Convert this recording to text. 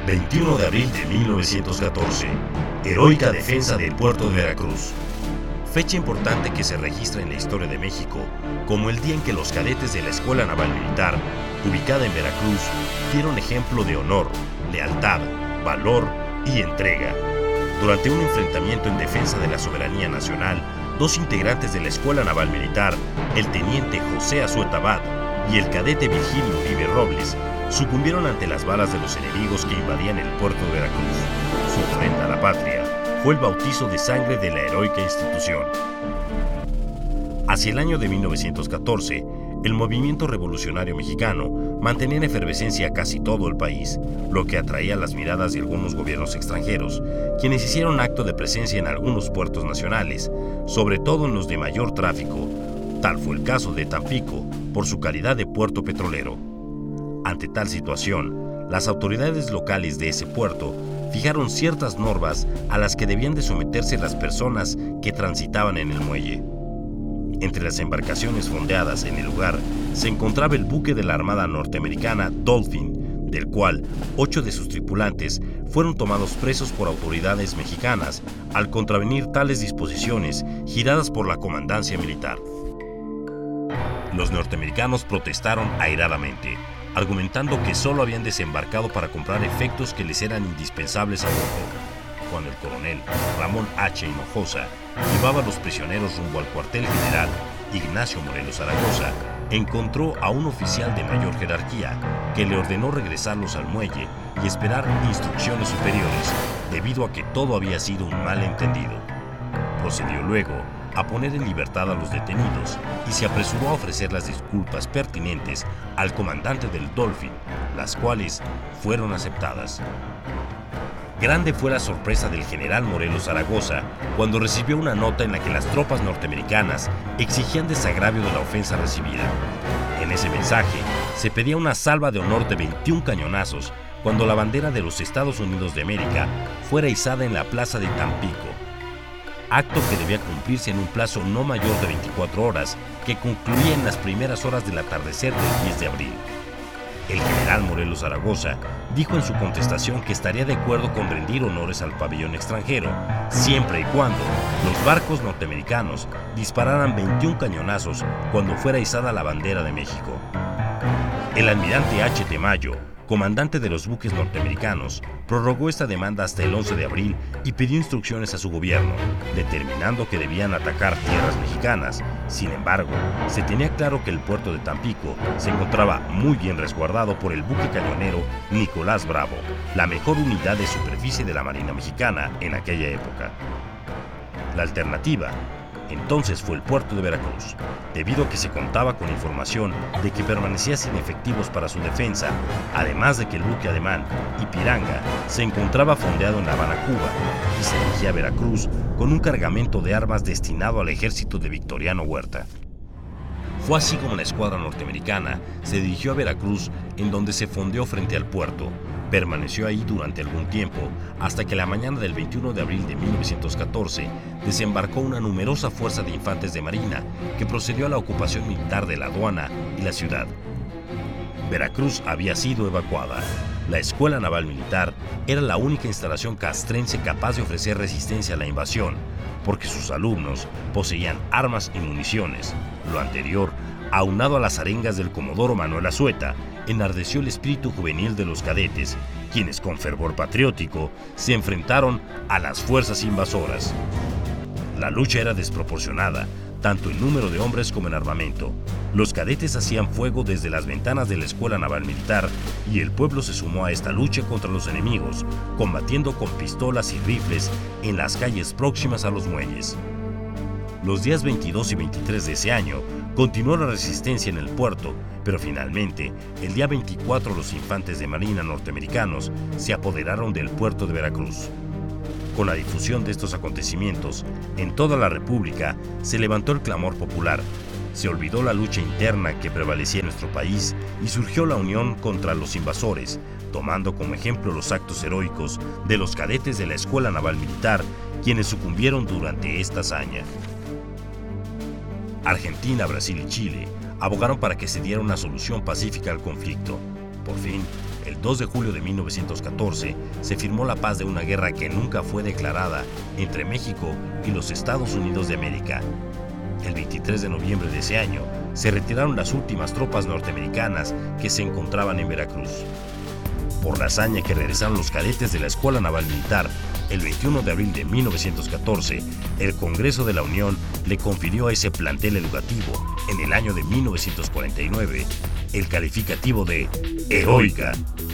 21 de abril de 1914. Heroica defensa del puerto de Veracruz. Fecha importante que se registra en la historia de México como el día en que los cadetes de la Escuela Naval Militar, ubicada en Veracruz, dieron ejemplo de honor, lealtad, valor y entrega. Durante un enfrentamiento en defensa de la soberanía nacional, dos integrantes de la Escuela Naval Militar, el teniente José Azueta Abad y el cadete Virgilio Uribe Robles, sucumbieron ante las balas de los enemigos que invadían el puerto de Veracruz. Su ofrenda a la patria fue el bautizo de sangre de la heroica institución. Hacia el año de 1914, el movimiento revolucionario mexicano mantenía en efervescencia casi todo el país, lo que atraía las miradas de algunos gobiernos extranjeros, quienes hicieron acto de presencia en algunos puertos nacionales, sobre todo en los de mayor tráfico. Tal fue el caso de Tampico, por su calidad de puerto petrolero. Ante tal situación, las autoridades locales de ese puerto fijaron ciertas normas a las que debían de someterse las personas que transitaban en el muelle. Entre las embarcaciones fondeadas en el lugar se encontraba el buque de la Armada norteamericana Dolphin, del cual 8 de sus tripulantes fueron tomados presos por autoridades mexicanas al contravenir tales disposiciones giradas por la comandancia militar. Los norteamericanos protestaron airadamente, argumentando que solo habían desembarcado para comprar efectos que les eran indispensables a bordo. Cuando el coronel Ramón H. Hinojosa llevaba a los prisioneros rumbo al cuartel general, Ignacio Morelos Zaragoza encontró a un oficial de mayor jerarquía que le ordenó regresarlos al muelle y esperar instrucciones superiores, debido a que todo había sido un malentendido. Procedió luego a poner en libertad a los detenidos y se apresuró a ofrecer las disculpas pertinentes al comandante del Dolphin, las cuales fueron aceptadas. Grande fue la sorpresa del general Morelos Zaragoza cuando recibió una nota en la que las tropas norteamericanas exigían desagravio de la ofensa recibida. En ese mensaje se pedía una salva de honor de 21 cañonazos cuando la bandera de los Estados Unidos de América fuera izada en la plaza de Tampico, acto que debía cumplirse en un plazo no mayor de 24 horas, que concluía en las primeras horas del atardecer del 10 de abril. El general Morelos Zaragoza dijo en su contestación que estaría de acuerdo con rendir honores al pabellón extranjero, siempre y cuando los barcos norteamericanos dispararan 21 cañonazos cuando fuera izada la bandera de México. El almirante H. Tamayo, comandante de los buques norteamericanos, prorrogó esta demanda hasta el 11 de abril y pidió instrucciones a su gobierno, determinando que debían atacar tierras mexicanas. Sin embargo, se tenía claro que el puerto de Tampico se encontraba muy bien resguardado por el buque cañonero Nicolás Bravo, la mejor unidad de superficie de la Marina Mexicana en aquella época. La alternativa entonces fue el puerto de Veracruz, debido a que se contaba con información de que permanecía sin efectivos para su defensa, además de que el buque alemán Ipiranga se encontraba fondeado en La Habana, Cuba, y se dirigía a Veracruz con un cargamento de armas destinado al ejército de Victoriano Huerta. Fue así como la escuadra norteamericana se dirigió a Veracruz, en donde se fondeó frente al puerto. Permaneció ahí durante algún tiempo, hasta que la mañana del 21 de abril de 1914 desembarcó una numerosa fuerza de infantes de marina que procedió a la ocupación militar de la aduana y la ciudad. Veracruz había sido evacuada. La Escuela Naval Militar era la única instalación castrense capaz de ofrecer resistencia a la invasión, porque sus alumnos poseían armas y municiones. Lo anterior, aunado a las arengas del comodoro Manuel Azueta, enardeció el espíritu juvenil de los cadetes, quienes con fervor patriótico se enfrentaron a las fuerzas invasoras. La lucha era desproporcionada, tanto en número de hombres como en armamento. Los cadetes hacían fuego desde las ventanas de la Escuela Naval Militar y el pueblo se sumó a esta lucha contra los enemigos, combatiendo con pistolas y rifles en las calles próximas a los muelles. Los días 22 y 23 de ese año continuó la resistencia en el puerto, pero finalmente, el día 24 los infantes de marina norteamericanos se apoderaron del puerto de Veracruz. Con la difusión de estos acontecimientos, en toda la República se levantó el clamor popular, se olvidó la lucha interna que prevalecía en nuestro país y surgió la unión contra los invasores, tomando como ejemplo los actos heroicos de los cadetes de la Escuela Naval Militar, quienes sucumbieron durante esta hazaña. Argentina, Brasil y Chile abogaron para que se diera una solución pacífica al conflicto. Por fin, el 2 de julio de 1914, se firmó la paz de una guerra que nunca fue declarada entre México y los Estados Unidos de América. El 23 de noviembre de ese año, se retiraron las últimas tropas norteamericanas que se encontraban en Veracruz. Por la hazaña que realizaron los cadetes de la Escuela Naval Militar, el 21 de abril de 1914, el Congreso de la Unión le confirió a ese plantel educativo, en el año de 1949, el calificativo de heroica.